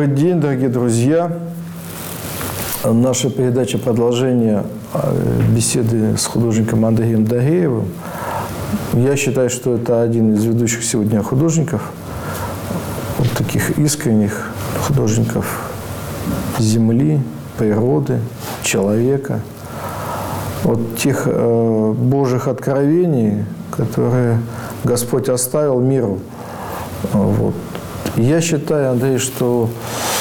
Добрый день, дорогие друзья. Наша передача продолжение беседы с художником Андреем Дагеевым. Я считаю, что это один из ведущих сегодня художников, вот таких искренних художников земли, природы, человека, вот тех Божьих откровений, которые Господь оставил миру. Вот. Я считаю, Андрей, что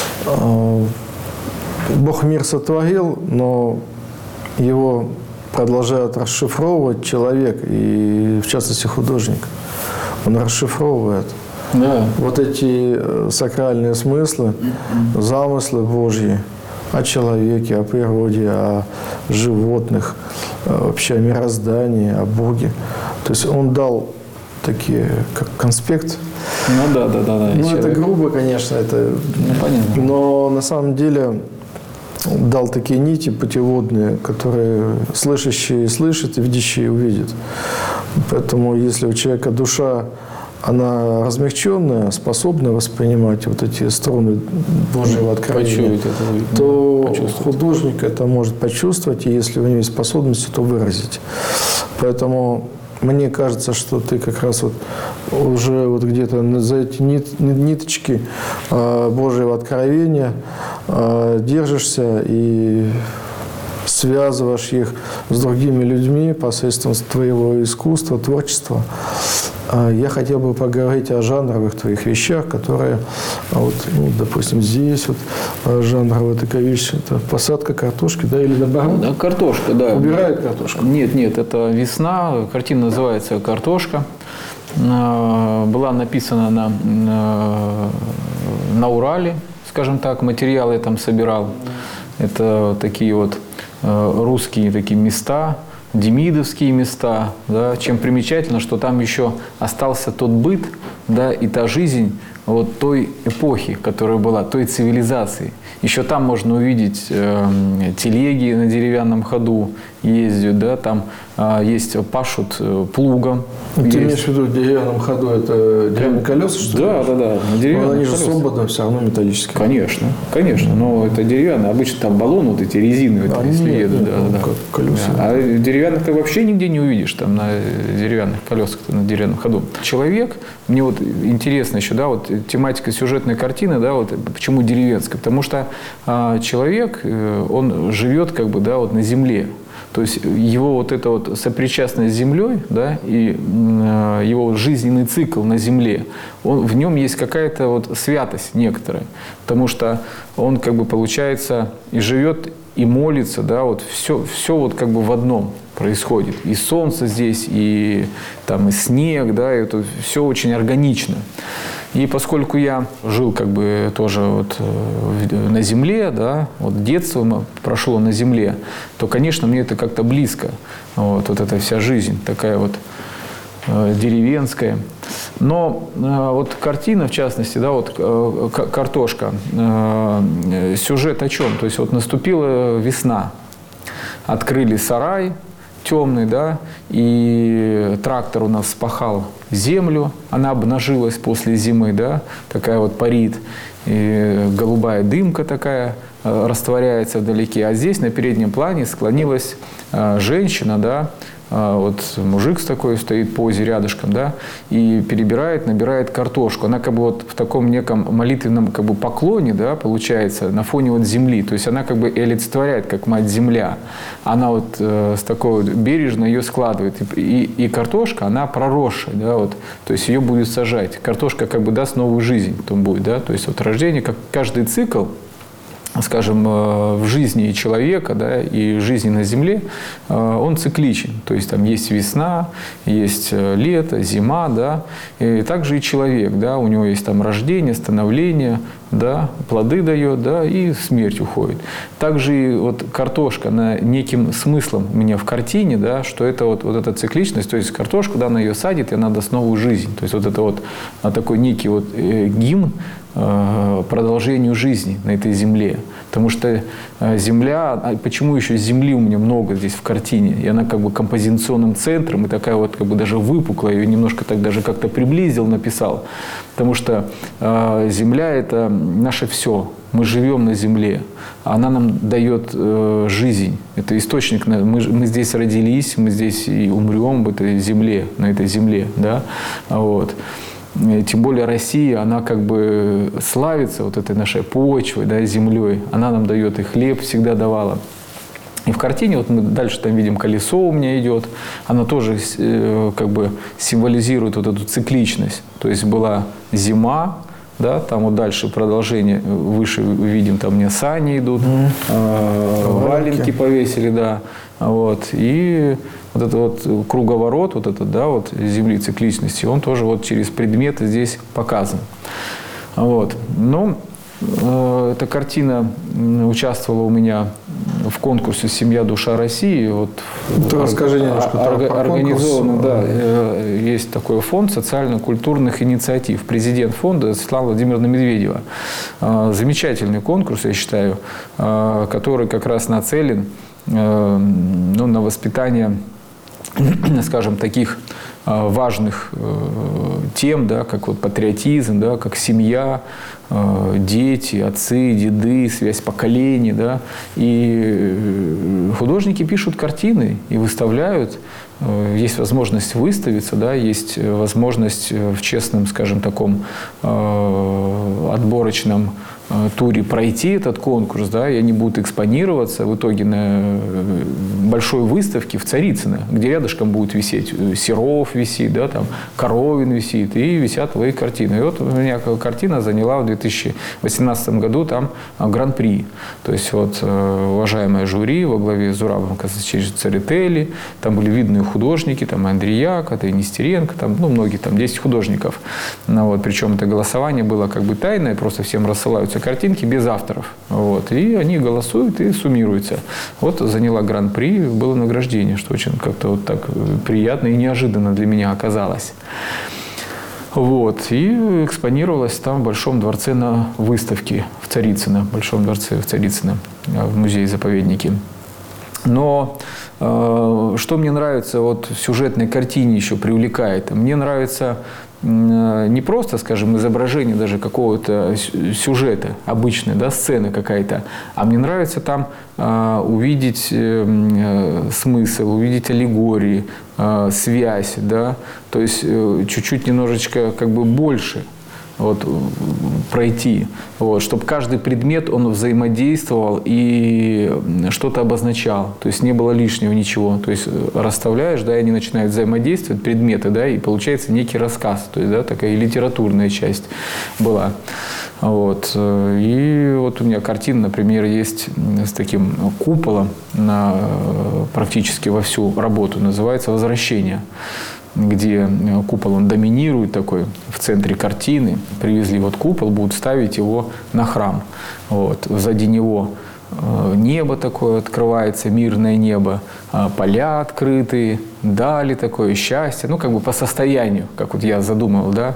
Бог мир сотворил, но его продолжает расшифровывать человек, и в частности художник. Он расшифровывает вот эти сакральные смыслы, замыслы Божьи о человеке, о природе, о животных, вообще о мироздании, о Боге. То есть он дал такие, как конспект. Да. Ну, это грубо, конечно, это, понятно. Но на самом деле дал такие нити путеводные, которые слышащие слышат и видящие увидят. Поэтому если у человека душа, она размягченная, способна воспринимать вот эти струны Божьего откровения, то художник это может почувствовать, и если у него есть способность, то выразить. Поэтому мне кажется, что ты как раз вот уже вот где-то за эти ниточки Божьего откровения держишься и связываешь их с другими людьми посредством твоего искусства, творчества. Я хотел бы поговорить о жанровых твоих вещах, которые, вот, ну, допустим, здесь вот жанровая такая вещь, это посадка картошки, да, или наоборот? Да, картошка, да. Убирает картошку? Нет, это весна, картина называется «Картошка». Была написана на Урале, скажем так, материалы я там собирал. Это такие вот русские такие места, демидовские места, да. Чем примечательно, что там еще остался тот быт, да, и та жизнь вот той эпохи, которая была, той цивилизации. Еще там можно увидеть телеги на деревянном ходу ездят, да, там есть пашут плугом. Ты имеешь в виду в деревянном ходу, это деревянные колеса, что ли? Да. На деревянных они же колесах. свободно все равно металлические. Конечно, но это деревянные. Обычно там баллоны вот эти резиновые, если едут. Да. Колеса. А деревянных ты вообще нигде не увидишь, там на деревянных колесах, на деревянном ходу. Человек, мне вот интересно еще, да, вот тематика сюжетной картины, да, вот почему деревенская, потому что человек, он живет как бы, да, вот на земле. То есть его вот эта вот сопричастность с землей, да, и его жизненный цикл на земле, в нем есть какая-то вот святость некоторая, потому что он как бы получается и живет, и молится, да, вот все вот как бы в одном происходит. И солнце здесь, и там и снег, да, и это все очень органично. И поскольку я жил как бы тоже вот на земле, да, вот детство прошло на земле, то, конечно, мне это как-то близко. Вот эта вся жизнь такая вот деревенская. Но вот картина, в частности, да, вот картошка, сюжет о чем? То есть вот наступила весна, открыли сарай темный, да, и трактор у нас вспахал землю, она обнажилась после зимы, да, такая вот парит, и голубая дымка такая растворяется вдалеке, а здесь на переднем плане склонилась женщина, да, вот мужик такой стоит в позе рядышком, да, и набирает картошку. Она как бы вот в таком неком молитвенном как бы поклоне, да, получается, на фоне вот земли. То есть она как бы и олицетворяет, как мать-земля. Она вот с такой вот бережно ее складывает. И картошка, она проросшая, да, вот, то есть ее будет сажать. Картошка как бы даст новую жизнь потом будет, да, то есть вот рождение, как каждый цикл, скажем, в жизни человека, да, и жизни на Земле, он цикличен. То есть там есть весна, есть лето, зима, да, и также и человек, да, у него есть там рождение, становление, да, плоды дает, да, и смерть уходит. Также и вот картошка, она неким смыслом у меня в картине, да, что это вот эта цикличность, то есть картошку, да, она ее садит, и она даст новую жизнь. То есть вот это вот такой некий вот гимн продолжению жизни на этой земле. Потому что Земля, почему еще Земли у меня много здесь в картине, и она как бы композиционным центром, и такая вот как бы даже выпуклая, ее немножко так даже как-то приблизил, написал. Потому что Земля – это наше все. Мы живем на Земле, она нам дает жизнь. Это источник. Мы здесь родились, мы здесь и умрем в этой земле, на этой земле. Да? Вот. Тем более Россия, она как бы славится вот этой нашей почвой, да, землей. Она нам дает и хлеб всегда давала. И в картине, вот мы дальше там видим, колесо у меня идет, она тоже как бы символизирует вот эту цикличность. То есть была зима, да, там вот дальше продолжение, выше видим, там мне сани идут, валенки повесили, да, вот, и вот этот вот круговорот, вот этот, да, вот Земли цикличности, он тоже вот через предметы здесь показан. Вот. Но эта картина участвовала у меня в конкурсе «Семья, душа России». Вот, расскажи немножко про организовано, да, есть такой фонд социально-культурных инициатив. Президент фонда Светлана Владимировна Медведева. Замечательный конкурс, я считаю, который как раз нацелен на воспитание, скажем, таких важных тем, да, как вот патриотизм, да, как семья, дети, отцы, деды, связь поколений. Да, и художники пишут картины и выставляют. Есть возможность выставиться, да, есть возможность в честном, скажем, таком отборочном туре пройти этот конкурс, да, и они будут экспонироваться в итоге на большой выставке в Царицыно, где рядышком будет висеть Серов висит, да, там Коровин висит, и висят твои картины. И вот у меня картина заняла в 2018 году там гран-при. То есть вот уважаемое жюри во главе с Зурабом Церетели, там были видные художники, там и Андреяк, это и Нестеренко, там, ну, многие, там 10 художников. Ну, вот, причем это голосование было как бы тайное, просто всем рассылаются картинки без авторов. Вот, и они голосуют и суммируются. Вот заняла гран-при, было награждение, что очень как-то вот так приятно и неожиданно для меня оказалось. Вот, и экспонировалась там в Большом дворце на выставке в Царицыно, в Большом дворце в Царицыно, в музее-заповеднике. Но что мне нравится вот в сюжетной картине еще привлекает? Мне нравится не просто, скажем, изображение даже какого-то сюжета, обычной, да, сцены какая-то, а мне нравится там увидеть смысл, увидеть аллегории, связь, да, то есть чуть-чуть немножечко как бы больше. Вот, пройти, вот, чтобы каждый предмет, он взаимодействовал и что-то обозначал, то есть не было лишнего ничего, то есть расставляешь, да, и они начинают взаимодействовать, предметы, да, и получается некий рассказ, то есть, да, такая литературная часть была. Вот. И вот у меня картина, например, есть с таким куполом на практически во всю работу, называется «Возвращение», где купол, он доминирует такой в центре картины. Привезли вот купол, будут ставить его на храм. Вот. Сзади него небо такое открывается, мирное небо, поля открытые, дали такое счастье, ну, как бы по состоянию, как вот я задумал, да.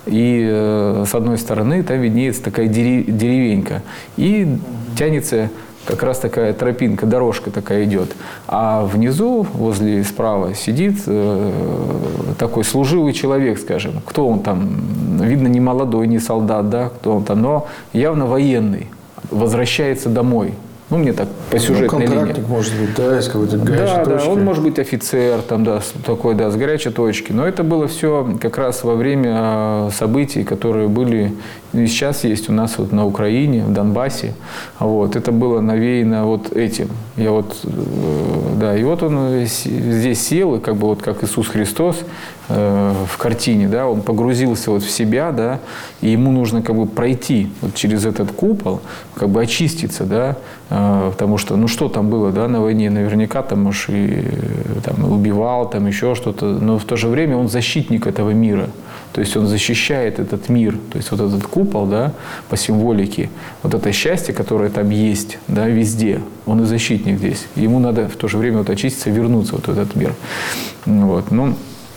И с одной стороны там виднеется такая деревенька, и тянется как раз такая тропинка, дорожка такая идет. А внизу, возле справа, сидит такой служивый человек, скажем. Кто он там? Видно, не молодой, не солдат, да, кто он там, но явно военный. Возвращается домой. Ну, мне так по сюжетной линии. Контрактник, может быть, да, из какой-то горячей точки. Да, он может быть офицер, там, да, такой, да, с горячей точки. Но это было все как раз во время событий, которые были и сейчас есть у нас вот на Украине, в Донбассе. Вот. Это было навеяно вот этим. Я вот, да, и вот он здесь сел, и как бы вот как Иисус Христос в картине, да, он погрузился вот в себя, да, и ему нужно как бы пройти вот через этот купол, как бы очиститься, да, потому что, ну, что там было, да, на войне, наверняка там, может, и там, убивал, там еще что-то, но в то же время он защитник этого мира, то есть он защищает этот мир, то есть вот этот купол, да, по символике, вот это счастье, которое там есть, да, везде, он и защитник здесь, ему надо в то же время вот очиститься, вернуться вот в этот мир, вот, ну.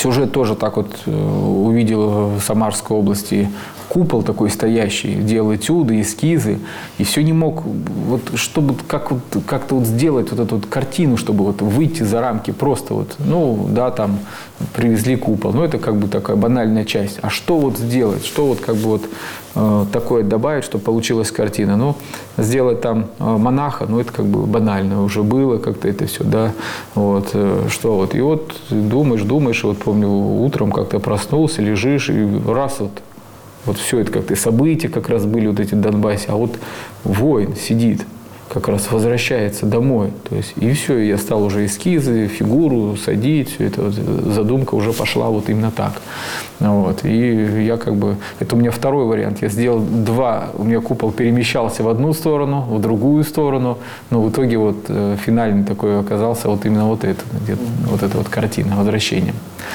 Сюжет тоже так вот увидел в Самарской области. Купол такой стоящий, делал этюды, эскизы. И все не мог, вот, чтобы как-то вот сделать вот эту вот картину, чтобы вот выйти за рамки просто вот, ну, да, там привезли купол. Ну, это как бы такая банальная часть. А что вот сделать? Что вот как бы вот такое добавить, чтобы получилась картина? Ну, сделать там монаха, ну, это как бы банально уже было как-то это все, да. Вот, что вот. И вот думаешь, вот помню, утром как-то проснулся, лежишь, и раз вот все это как-то события как раз были вот эти в Донбассе, а вот воин сидит, как раз возвращается домой. То есть, и все, я стал уже эскизы, фигуру садить, все это, вот, задумка уже пошла вот именно так. Вот. И я как бы, это у меня второй вариант, я сделал два, у меня купол перемещался в одну сторону, в другую сторону, но в итоге вот финальный такой оказался вот именно вот это, вот эта вот картина «Возвращение».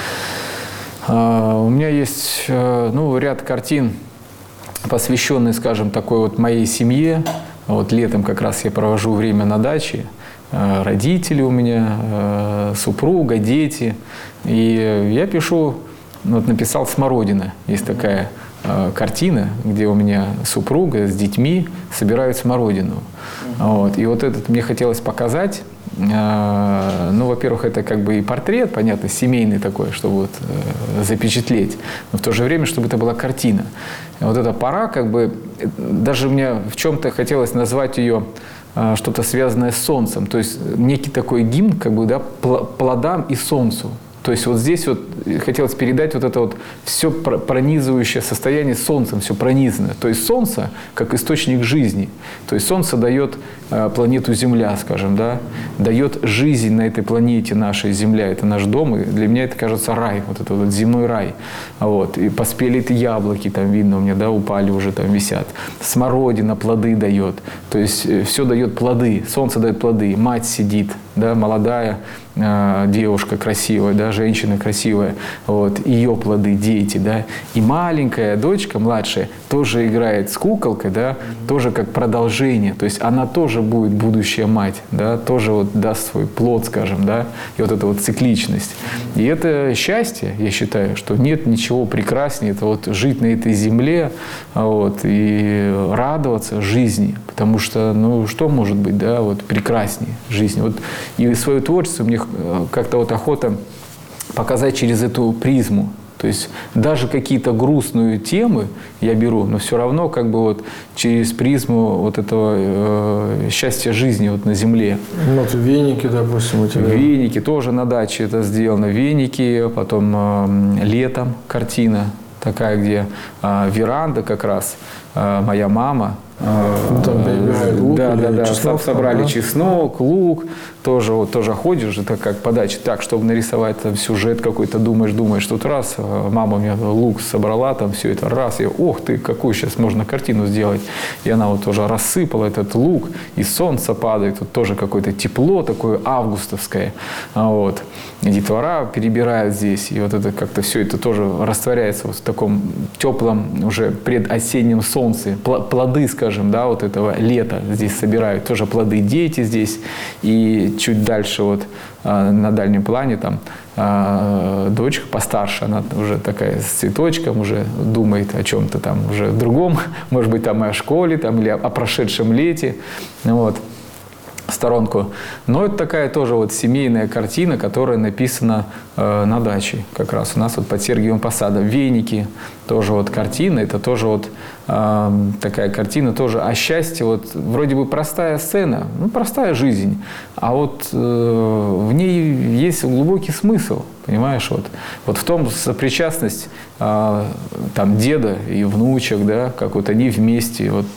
У меня есть ну, ряд картин, посвященных, скажем, такой вот моей семье. Вот летом как раз я провожу время на даче. Родители у меня, супруга, дети. И я пишу, вот написал «Смородина». Есть такая картина, где у меня супруга с детьми собирают смородину. Вот. И вот этот мне хотелось показать. Ну, во-первых, это как бы и портрет, понятно, семейный такой, чтобы вот запечатлеть, но в то же время, чтобы это была картина. Вот эта пора, как бы, даже мне в чем-то хотелось назвать ее что-то связанное с солнцем, то есть некий такой гимн, как бы, да, плодам и солнцу. То есть вот здесь вот хотелось передать вот это вот все пронизывающее состояние солнцем, все пронизано. То есть солнце как источник жизни. То есть солнце дает планету Земля, скажем, да, дает жизнь на этой планете нашей Земля. Это наш дом, и для меня это кажется рай, вот этот вот земной рай. Вот. И поспели эти яблоки, там видно у меня, да, упали уже, там висят. Смородина плоды дает. То есть все дает плоды, солнце дает плоды. Мать сидит, да, молодая девушка красивая, да, женщина красивая, вот, ее плоды, дети, да, и маленькая дочка, младшая, тоже играет с куколкой, да, тоже как продолжение, то есть она тоже будет будущая мать, да, тоже вот даст свой плод, скажем, да, и вот эта вот цикличность. И это счастье, я считаю, что нет ничего прекраснее, это вот жить на этой земле, вот, и радоваться жизни, потому что, ну, что может быть, да, вот прекраснее жизни. Вот, и свое творчество мне как-то вот охота показать через эту призму. То есть даже какие-то грустные темы я беру, но все равно как бы вот через призму вот этого счастья жизни вот на земле. Вот веники, допустим, у тебя. Веники тоже на даче это сделано. Веники, потом летом картина такая, где веранда как раз, моя мама. Да, чеснок, собрали чеснок, лук, тоже, вот, тоже ходишь, это как подача, так, чтобы нарисовать там сюжет какой-то, думаешь, тут раз, мама мне лук собрала, там все это, раз, и ох ты, какую сейчас можно картину сделать, и она вот тоже рассыпала этот лук, и солнце падает, тут тоже какое-то тепло такое августовское, вот, и детвора перебирают здесь, и вот это как-то все это тоже растворяется вот в таком теплом уже предосеннем солнце, плоды, скажем, да, вот этого лета здесь собирают, тоже плоды дети здесь, и чуть дальше вот на дальнем плане там дочка постарше, она уже такая с цветочком, уже думает о чем-то там уже другом, может быть, там и о школе, там, или о прошедшем лете, вот, в сторонку. Но это такая тоже вот семейная картина, которая написана на даче как раз. У нас вот под Сергиевым Посадом. Веники, тоже вот картина, это тоже вот такая картина тоже о счастье. Вот вроде бы простая сцена, ну простая жизнь, а вот в ней есть глубокий смысл, понимаешь? Вот в том сопричастность там деда и внучек, да, как вот они вместе вот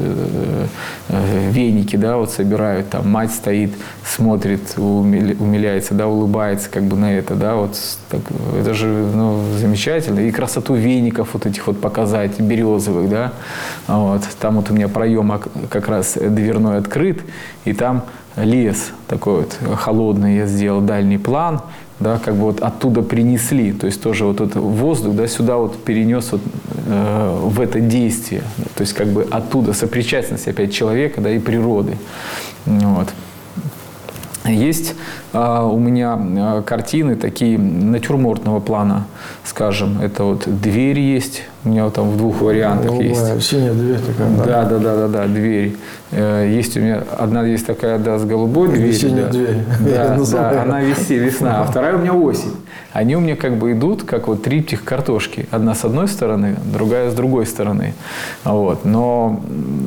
веники, да, вот собирают, там мать стоит, смотрит, умиляется, да, улыбается как бы на это, да, вот так, это же, ну, замечательно. И красоту веников вот этих вот показать, березовых, да, вот. Там вот у меня проем как раз дверной открыт, и там лес такой вот холодный, я сделал дальний план, да, как бы вот оттуда принесли, то есть тоже вот этот воздух, да, сюда вот перенес вот, в это действие, то есть как бы оттуда сопричастность опять человека, да, и природы, вот. Есть у меня картины такие натюрмортного плана, скажем. Это вот дверь есть, у меня вот там в 2 вариантах есть. Синяя дверь такая, Да, дверь. Есть у меня, одна есть такая, да, с голубой дверью. Весенняя дверь. Да, она весна, а вторая у меня осень. Они у меня как бы идут, как вот триптих картошки. Одна с одной стороны, другая с другой стороны. Вот. Но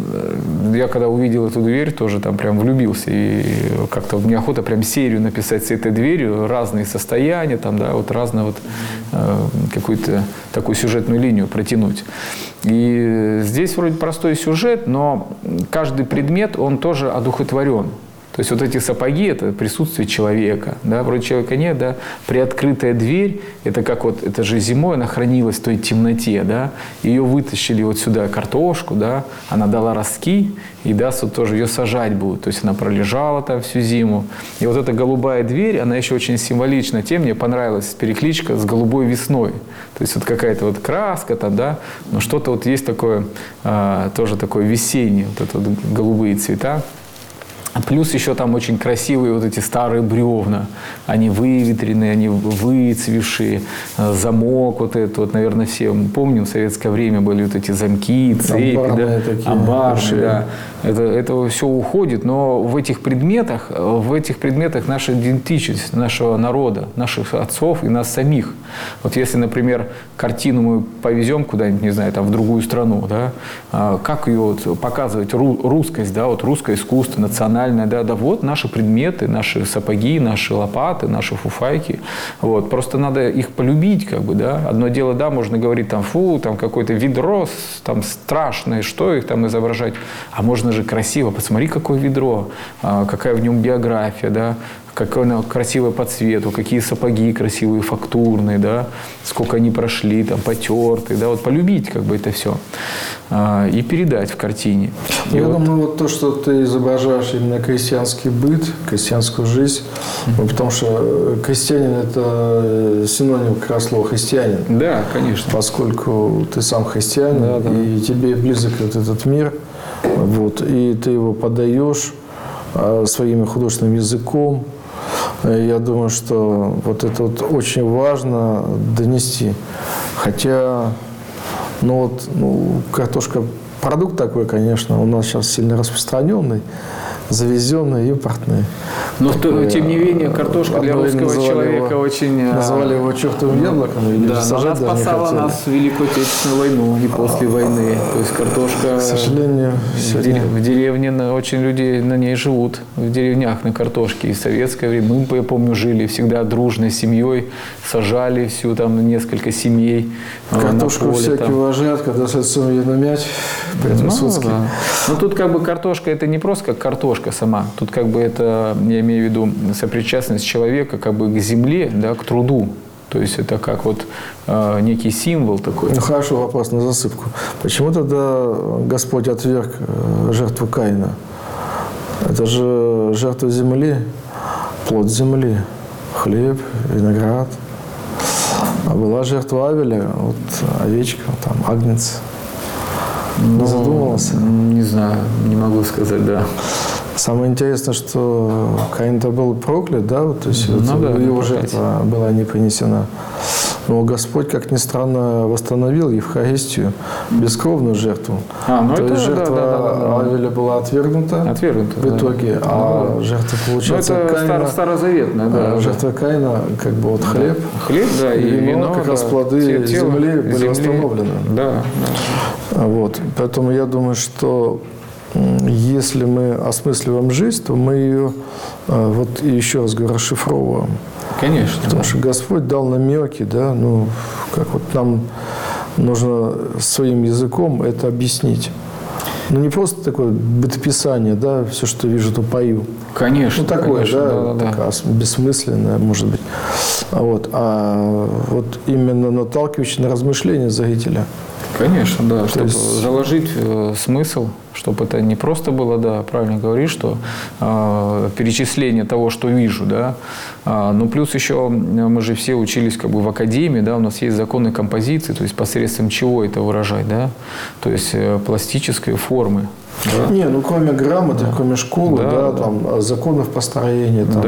я когда увидел эту дверь, тоже там прям влюбился. И как-то мне охота прям серию написать с этой дверью. Разные состояния, там, да, вот разную вот какую-то такую сюжетную линию протянуть. И здесь вроде простой сюжет, но каждый предмет, он тоже одухотворен. То есть вот эти сапоги – это присутствие человека. Да? Вроде человека нет, да? Приоткрытая дверь – это как вот, это же зимой она хранилась в той темноте. Да? Ее вытащили вот сюда картошку, да? Она дала ростки, и да, вот тоже ее сажать будут. То есть она пролежала там всю зиму. И вот эта голубая дверь, она еще очень символична тем, мне понравилась перекличка с голубой весной. То есть вот какая-то вот краска там, да? Но что-то вот есть такое, тоже такое весеннее, вот это вот голубые цвета. Плюс еще там очень красивые вот эти старые бревна. Они выветренные, они выцвевшие. Замок вот этот, вот, наверное, все помним, в советское время были вот эти замки, цепи, амбарные, да? Амбарные, да. Это все уходит, но в этих предметах наша идентичность нашего народа, наших отцов и нас самих. Вот если, например, картину мы повезем куда-нибудь, не знаю, там, в другую страну, да, как ее вот показывать русскость, да, вот русское искусство, национальное, да, вот наши предметы, наши сапоги, наши лопаты, наши фуфайки. Вот. Просто надо их полюбить, как бы, да. Одно дело, да, можно говорить, там, фу, там, какое-то ведро, там, страшное, что их там изображать. А можно же красиво, посмотри, какое ведро, какая в нем биография, да, какое оно красивое по цвету, какие сапоги красивые, фактурные, да, сколько они прошли, там, потертые, да, вот полюбить, как бы, это все и передать в картине. Я думаю, вот то, что ты изображаешь именно крестьянский быт, крестьянскую жизнь, потому что крестьянин – это синоним как раз слова христианин. Да, конечно. Поскольку ты сам христианин, и тебе близок вот этот мир, вот, и ты его подаешь своим художественным языком. Я думаю, что вот это вот очень важно донести. Хотя, картошка – продукт такой, конечно, у нас сейчас сильно распространенный, завезенный, импортный. Но, тем не менее, картошка для русского человека очень… Называли его чертовым яблоком. Или да, но она спасала нас в Великую Отечественную войну и после войны. То есть картошка… К сожалению, в деревне очень люди на ней живут. В деревнях на картошке. И в советское время, мы, я помню, жили всегда дружной семьей, сажали всю там несколько семей. Картошку всякие уважают, когда с лицом ее намять. Но тут как бы картошка – это не просто как картошка сама. Тут как бы это, я имею в виду, сопричастность человека как бы к земле, да, к труду. То есть это как вот некий символ такой. Ну хорошо, вопрос на засыпку. Почему тогда Господь отверг жертву Каина? Это же жертва земли, плод земли, хлеб, виноград. А была жертва Авеля, вот овечка, там, агнец. Не задумывался? Не знаю, не могу сказать, да. Самое интересное, что Каин-то был проклят, да, вот, то есть его жертва была не принесена. Но Господь, как ни странно, восстановил Евхаристию, бескровную жертву. То есть жертва Авеля была отвергнута в итоге, а жертва, получается, Каина… Это старозаветная, да. Жертва Каина, как бы вот хлеб, да, и вино, как раз плоды земли были восстановлены. Да. Вот. Поэтому я думаю, что если мы осмысливаем жизнь, то мы ее, вот еще раз говорю, расшифровываем. Конечно. Потому что Господь дал намеки, да, как вот нам нужно своим языком это объяснить. Не просто такое бытописание, да, все, что вижу, то пою. Конечно. Такое, конечно, да, такое бессмысленное, может быть. А вот именно наталкивающее на размышления зрителя. Конечно, да, чтобы заложить смысл, чтобы это не просто было, да, правильно говоришь, что перечисление того, что вижу, да, но плюс еще мы же все учились как бы в академии, да, у нас есть законы композиции, то есть посредством чего это выражать, да, то есть пластической формы. Да. Не, ну кроме грамоты, кроме школы, да, там законов построения, там,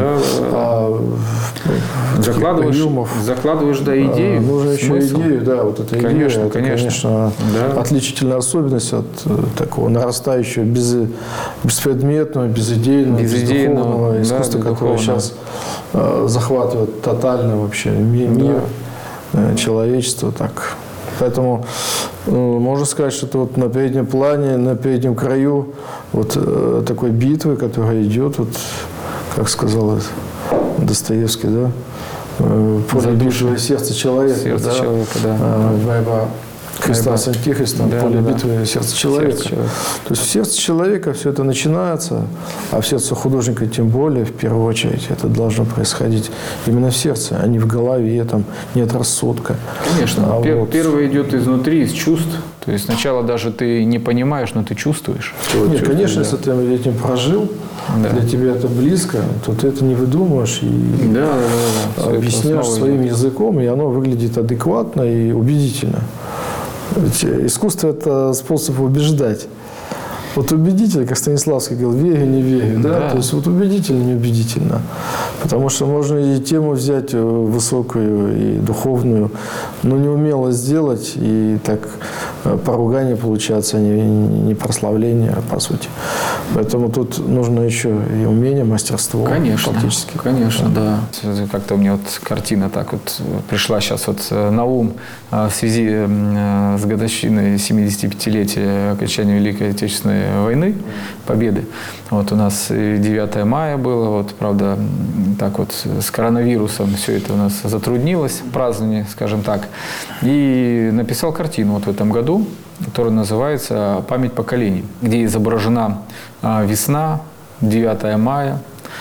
закладываешь, да, идею. Нужно еще идею, да, вот эта идея, это, конечно, да. отличительная особенность от такого нарастающего беспредметного, бездуховного искусства, которое сейчас захватывает тотально вообще мир, человечество, так. Поэтому можно сказать, что это вот на переднем плане, на переднем краю вот такой битвы, которая идет, вот, как сказал Достоевский, да, поле битвы сердца человека, борьба Христа с антихристом, поле битвы сердца человека. То есть в сердце человека все это начинается, а в сердце художника тем более, в первую очередь, это должно происходить именно в сердце, а не в голове, там нет рассудка. Конечно. Первое идет изнутри, из чувств. То есть сначала даже ты не понимаешь, но ты чувствуешь. Нет, конечно, если ты этим прожил, для тебя это близко, то ты это не выдумываешь и объясняешь своим языком, и оно выглядит адекватно и убедительно. Ведь искусство – это способ убеждать. Вот убедительно, как Станиславский говорил, верю, не верю. Да? То есть вот убедительно, не убедительно. Потому что можно и тему взять высокую и духовную, но неумело сделать, и так поругание получается, не прославление, по сути. Поэтому тут нужно еще и умение, мастерство. Конечно, фактически. Конечно, да. Как-то у меня вот картина так вот пришла сейчас вот на ум в связи с годовщиной 75-летия окончания Великой Отечественной войны, победы. Вот у нас 9 мая было, вот, правда, так вот с коронавирусом все это у нас затруднилось, празднование, скажем так. И написал картину вот в этом году, которая называется «Память поколений», где изображена весна, 9 мая,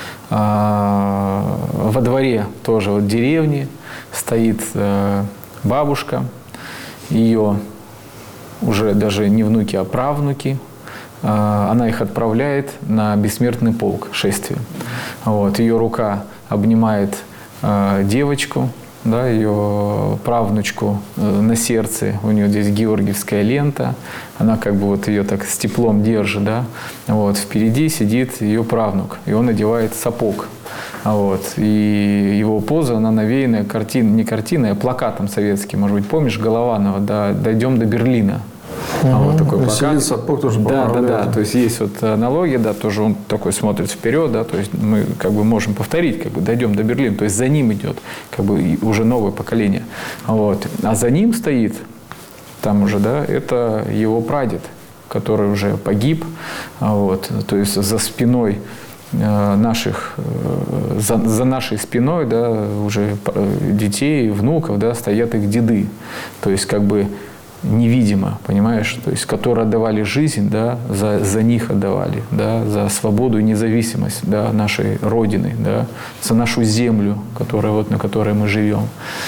во дворе тоже вот деревни стоит бабушка, ее уже даже не внуки, а правнуки. Она их отправляет на бессмертный полк, шествие. Вот. Ее рука обнимает девочку, да, ее правнучку на сердце. У нее здесь георгиевская лента. Она как бы вот ее так с теплом держит. Да? Вот. Впереди сидит ее правнук, и он надевает сапог. Вот. И его поза, она навеяна не картиной, а плакатом советским. Может быть, помнишь, Голованова, да, «Дойдем до Берлина». Вот такой плакат. Сапог тоже да. То есть есть вот аналогия, да, тоже он такой смотрит вперед, да, то есть мы как бы можем повторить, как бы дойдем до Берлина, то есть за ним идет как бы уже новое поколение. Вот. А за ним стоит, там уже, да, это его прадед, который уже погиб, вот, то есть за спиной наших, за нашей спиной, да, уже детей, внуков, да, стоят их деды, то есть как бы невидимо, понимаешь, то есть, которые отдавали жизнь, да, за них отдавали, да, за свободу и независимость, да, нашей Родины, да, за нашу землю, которая, вот, на которой мы живем.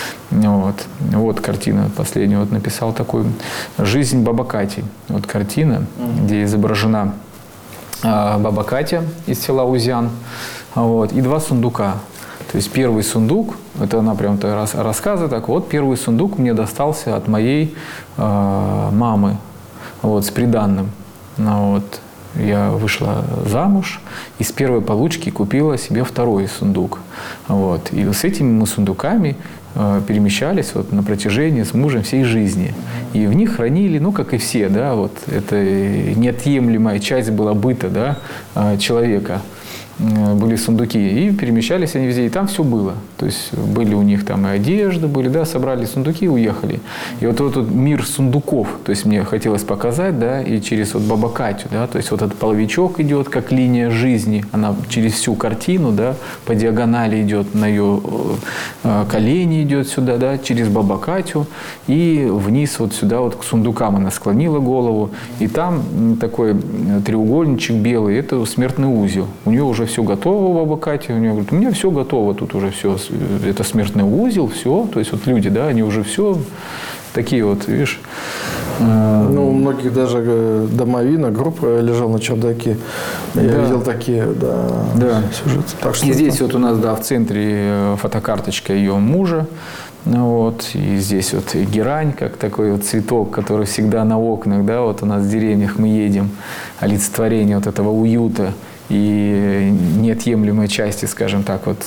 Вот картина последняя, вот написал такую «Жизнь баба Кати». Вот картина, где изображена баба Катя из села Узян, вот, и 2 сундука. То есть первый сундук, это она прям рассказывает, так вот, первый сундук мне достался от моей мамы, вот, с приданным. Вот. Я вышла замуж и с первой получки купила себе 2-й сундук. Вот. И с этими мы сундуками перемещались вот на протяжении с мужем всей жизни. И в них хранили, ну, как и все, да, вот, это неотъемлемая часть была быта, да, человека. Были сундуки, и перемещались они везде, и там все было. То есть были у них там и одежда, были, да, собрали сундуки и уехали. И вот этот мир сундуков, то есть мне хотелось показать, да, и через вот бабу Катю, да, то есть вот этот половичок идет, как линия жизни, она через всю картину, да, по диагонали идет, на ее колени идет сюда, да, через бабу Катю, и вниз вот сюда вот к сундукам она склонила голову, и там такой треугольничек белый, это смертный узел. У нее уже все готово у бабы Кати, у нее говорит, у меня все готово, тут уже все, это смертный узел, все, то есть вот люди, да, они уже все такие вот, видишь, Ну, у многих даже домовина, группа лежал на чердаке. Я видел такие, сюжеты. Так что и здесь вот у нас, в центре фотокарточка ее мужа. Вот. И здесь вот и герань, как такой вот цветок, который всегда на окнах, вот у нас в деревнях мы едем, олицетворение вот этого уюта и неотъемлемой части, скажем так, вот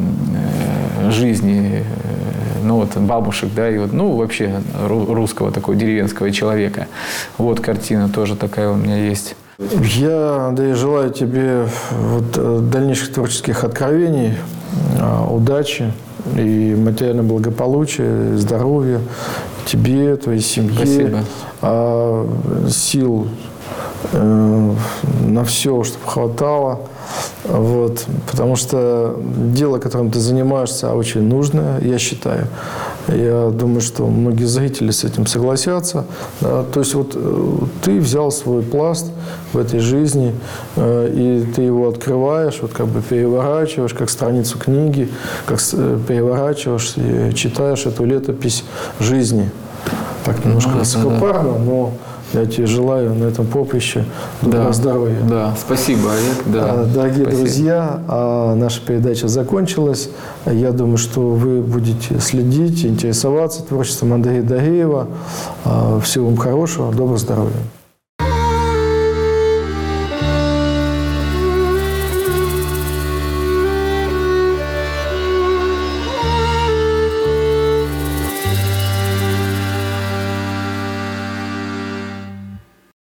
жизни, бабушек, и вот, вообще русского такого деревенского человека. Вот картина тоже такая у меня есть. Я, Андрей, желаю тебе дальнейших творческих откровений, удачи и материального благополучия, здоровья тебе, твоей семье, сил на все, чтобы хватало. Потому что дело, которым ты занимаешься, очень нужное, я считаю. Я думаю, что многие зрители с этим согласятся. То есть ты взял свой пласт в этой жизни, и ты его открываешь, переворачиваешь, как страницу книги, как переворачиваешь и читаешь эту летопись жизни. Так немножко высокопарно, но я тебе желаю на этом поприще доброго здоровья. Да, спасибо, Олег. Дорогие друзья, наша передача закончилась. Я думаю, что вы будете следить, интересоваться творчеством Андрея Дареева. Всего вам хорошего, доброго здоровья.